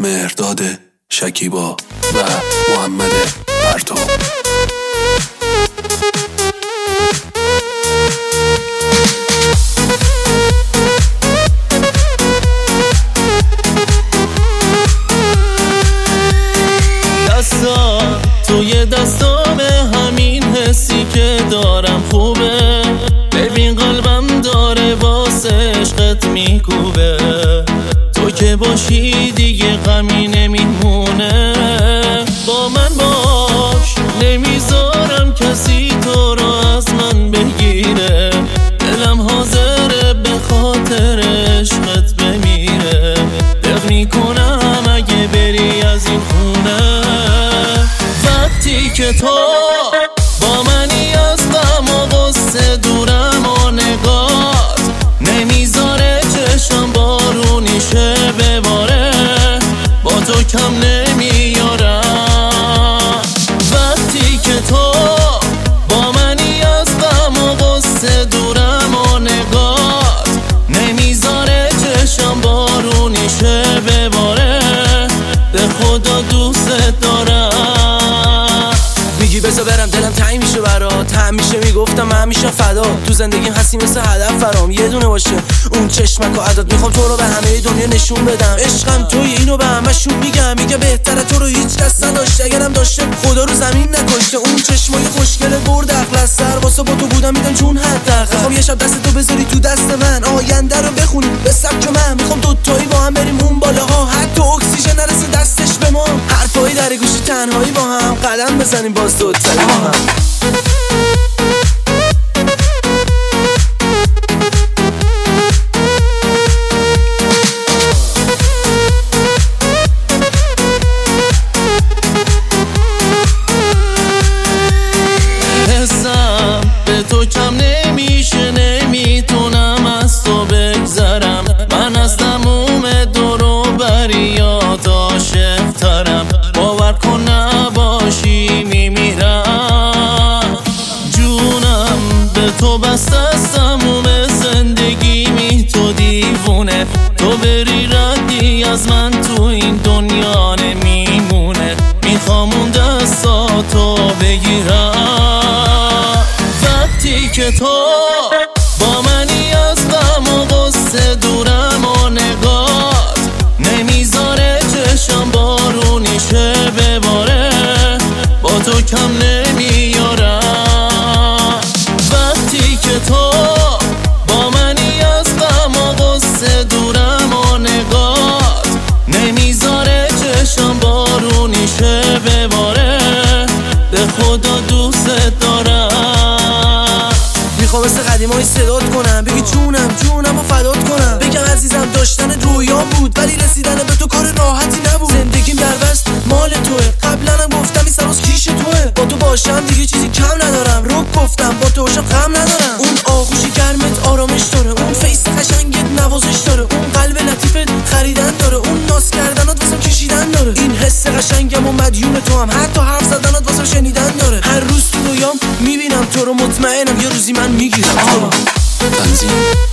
مهرداد شکیبا و محمد پرتو. توی دستام همین حسی که دارم خوبه، ببین قلبم داره واسه عشقت میکوبه. تو که باشی دیگه غمی نمیمونه، با من باش نمیذارم کسی تو رو از من بگیره. دلم حاضره به خاطر عشقت بمیره، دق میکنم اگه بری از این خونه. وقتی که تو با منی از غم و غصه دورم و نگات نمیذاره چشم بارونیشه بباره، با تو کم نمیارم. وقتی که تو با منی از غم و غصه دورم و نگات نمیذاره چشم بارونیشه بباره، به خدا دوست دارم. میگی بذار برم دلم تنگ میشه برات، همیشه میگفتم من همیشه فدا. تو زندگیم هستی مثل هدف فرام، یه دونه باشه اون چشمک و عدد. میخوام تو رو به همه دنیا نشون بدم، عشقم توی اینو به همشون میگم. میگه بهتره تو رو هیچ کس نداشته، اگرم داشته خدا رو زمین نکشته. اون چشمای خوشگله برد عقل از سر، واسه با تو بودم میدم چون حداقل. میخوام یه شب دست تو بذاری تو دست من، آینده رو بخونی به سبک من. میخوام دوتایی با هم بریم اون بالاها، حتی اکسیژن نرسه دستش به ما. حرفای در گوشی تنهایی با هم قدم بزنیم باز دوتایی با هم. به تو کم نمیشه، نمیتونم از تو بگذرم. من از تموم دورو بریات عاشق‌ترم، باور کن نباشی میمیرم. جونم به تو بسته از تموم زندگی می تو دیوونه. تو بری ردی از من تو این دنیا نمیمونه، میخوام اون دستاتو بگیرم. وقتی که تو با منی از غم و غصه دورم و نگات نمیذاره چشم بارونیشه بباره، با تو کم نمیارم. وقتی که تو با منی از غم و غصه دورم و نگات نمیذاره چشم بارونیشه بباره، به خدا دوست دارم. میخوام مثل قدیمایی صدات کنم، بگی جونم جونم و فدات کنم. بگم عزیزم داشتن رویام بود، ولی رسیدن به تو کار راحتی نبود. زندگیم در بست مال توه، قبلا هم گفتم این سراز کیش توه. با تو باشم دیگه چیزی کم ندارم، رو گفتم با تو باشم غم ندارم. اون آغوشی گرمت آرامش داره، اون فیس قشنگت نوازش داره، اون قلب لطیفت خریدن داره، اون ناز کردنات واسم کشیدن داره. این حس قشنگم و مدیون تو هم، حتی حرف زدنات واسم شنیدن داره. هر روز تو رویام میبینم تو رو، مطمئنم یه روزی من میگیرم تو رو. تنظیم